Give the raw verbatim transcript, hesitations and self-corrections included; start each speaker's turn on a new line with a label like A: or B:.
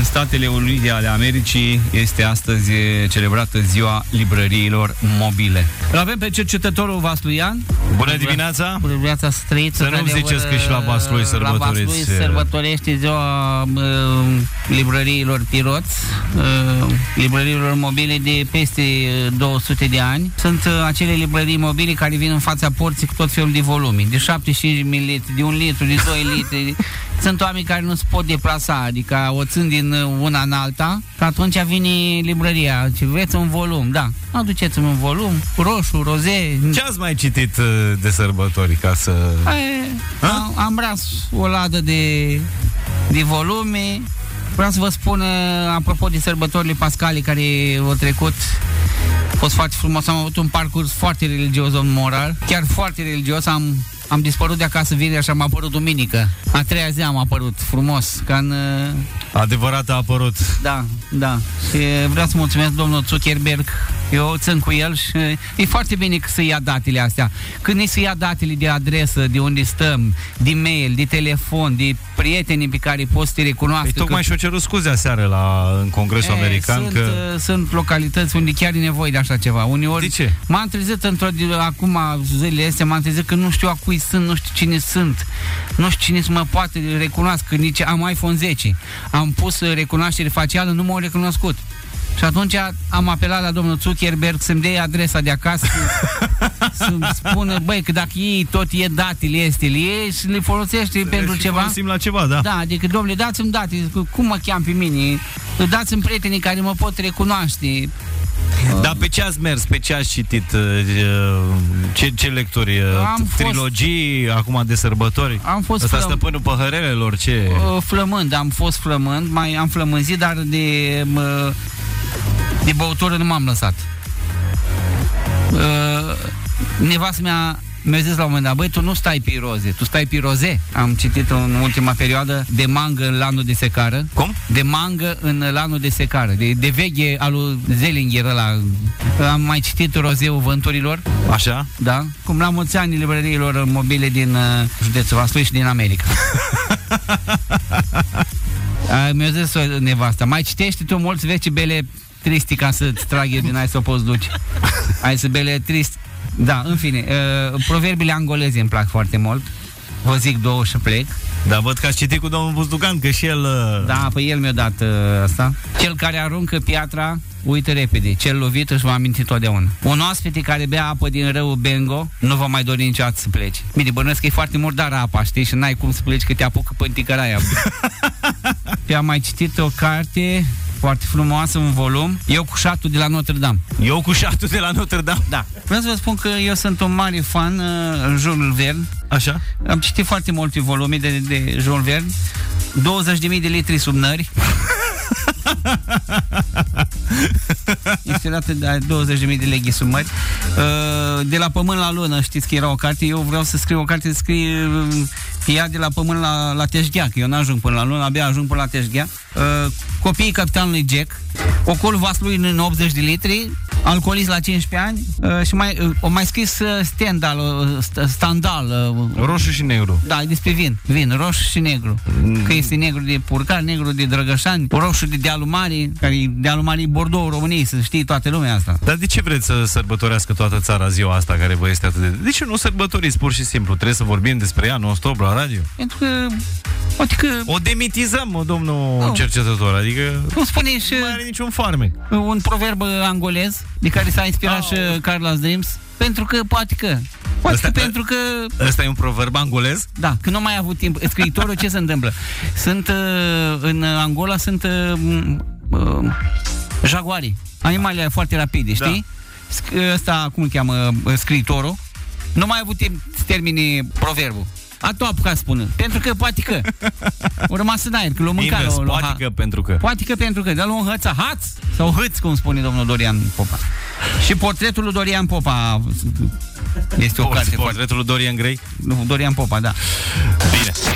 A: Statele Unite ale Americii este astăzi celebrată ziua librăriilor mobile. Îl avem pe cercetătorul Vasluian.
B: Bună dimineața!
C: Bună dimineața, Străiță.
B: Să nu ziceți că și la Vaslui sărbătoriți.
C: La Vaslui sărbătorește ziua uh, librăriilor Piroț, uh, librăriilor mobile de peste două sute de ani. Sunt uh, acele librării mobile care vin în fața porții cu tot felul de volume, de șaptezeci și cinci de mililitri, de un litru, de doi litri. Sunt oameni care nu se pot deplasa, adică o țin din una în alta, că atunci vine librăria. Ce vreți un volum? Da. Aduceți-mi un volum, roșu, roze.
B: Ce ați mai citit de sărbători ca să...
C: E, am, am ras o ladă de, de volume. Vreau să vă spun, apropo de sărbătorile pascale care au trecut, a fost foarte frumos. Am avut un parcurs foarte religios, domnul Morar, chiar foarte religios. Am Am dispărut de acasă vineri și am apărut duminică. A treia zi am apărut frumos, ca în...
B: Adevărat a apărut.
C: Da, da. Și vreau să mulțumesc domnul Zuckerberg. Eu țin cu el și e foarte bine că să ia datele astea. Când îi să ia datele de adresă, de unde stăm, de mail, de telefon, de prietenii pe care poți să te recunoască.
B: Păi tocmai
C: că...
B: și-o cerut scuze aseară la, în Congresul e, American.
C: Sunt,
B: că...
C: sunt localități unde chiar e nevoie de așa ceva. Uneori,
B: de ce?
C: M-am trezit într-o, acum zilele astea, m-am trezit că nu știu a cui sunt, nu știu cine sunt, nu știu cine să mă poate recunoască, nici am iPhone zece. Am pus recunoaștere facială, nu m-au recunoscut. Și atunci am apelat la domnul Zuckerberg să-mi dea adresa de acasă, să-mi spună, băi, că dacă ei tot e datele astea, le iei și le folosește să pentru ceva.
B: Folosim la ceva, da.
C: Da, adică, domnule, dați-mi date, cum mă cheam pe mine, dați-mi prietenii care mă pot recunoaște.
B: Dar pe ce ați mers? Pe ce ați citit? Ce, ce lecturi?
C: Am
B: Trilogii
C: fost,
B: acum de sărbători?
C: Am fost
B: Ăsta
C: flăm...
B: Stăpânul Păhărelelor? Ce?
C: Flămând, am fost flămând, mai am flămânzit, dar de, de băutură nu m-am lăsat. Nevastă mea mi-a zis la un moment dat, băi, tu nu stai pe roze, tu stai pe roze. Am citit în ultima perioadă de mangă în lanul de secară.
B: Cum?
C: De mangă în lanul de secară. De, de veche al lui Zelinger ăla. Am mai citit Rozeul Vânturilor.
B: Așa?
C: Da. Cum la mulți ani librăriilor mobile din uh, județul Vaslui și din America. uh, mi-a zis nevasta, mai citești tu mulți veci bele tristi ca să-ți trag eu din aia să o poți duce. Hai să bele tristi. Da, în fine, uh, proverbile angoleze îmi plac foarte mult. Vă zic două și plec.
B: Da, văd că ați citit cu domnul Buzdugan, că și el... Uh...
C: Da, păi el mi-a dat uh, asta. Cel care aruncă piatra, uită repede. Cel lovit își va aminti totdeauna. Un oaspete care bea apă din râul Bengo nu va mai dori niciodată să pleci. Bine, bănuiesc că e foarte murdară apa, știi? Și n-ai cum să pleci, că te apucă pânticăraia. Și am mai citit o carte foarte frumoasă, un volum, Eu cu șatul de la Notre-Dame.
B: Eu cu șatul de la Notre-Dame?
C: Da. Vreau să vă spun că eu sunt un mare fan uh, în Jules Verne.
B: Așa?
C: Am citit foarte multe volume de, de Jules Verne. douăzeci de mii de litri sub nări. Este dată de douăzeci de mii de leghi sub mări. uh, De la pământ la lună, știți că era o carte. Eu vreau să scriu o carte, să scriu ea de la pământ la, la Teșghea, că eu n-ajung până la lună, abia ajung până la Teșghea. uh, Copiii capitanului Jack, Ocolul Vaslui în optzeci de litri, Alcoolist la cincisprezece ani, uh, și mai, uh, o mai scris uh, Stendhal, uh, Standal, uh,
B: roșu și negru.
C: Da, despre vin, vin, roșu și negru. mm. Că este negru de Purcar, negru de Drăgășani, roșu de Dealul Mare, care e Dealul Mare Bordeaux României, să știi toată lumea asta.
B: Dar de ce vreți să sărbătorească toată țara ziua asta care vă este atât de... De ce nu sărbătoriți pur și simplu? Trebuie să vorbim despre ea non-stop la radio?
C: Pentru că poate că...
B: O demitizăm, domnul no. cercetător, adică...
C: Cum spune și...
B: Nu mai are niciun farmec.
C: Un proverb angolez, de care s-a inspirat oh. și Carlos Dreams, pentru că poate că... Poate
B: Asta,
C: că pentru că...
B: Ăsta e un proverb angolez?
C: Da, că nu mai a avut timp. Scriitorul, ce se întâmplă? Sunt, în Angola, sunt uh, jaguarii, animalele foarte rapide, știi? Da. Ăsta, cum îl cheamă, scriitorul, nu mai a avut timp să termine proverbul. A doua apucat spună. Pentru că, poate că. O rămas în aer, că l-o mânca.
B: Invers, poate că, pentru că.
C: Poate că, pentru că. Dar l-o înhăța, haț sau hâț, cum spune domnul Dorian Popa. Și portretul lui Dorian Popa este o carte.
B: Portretul lui Dorian Gray?
C: Nu, Dorian Popa, da.
B: Bine.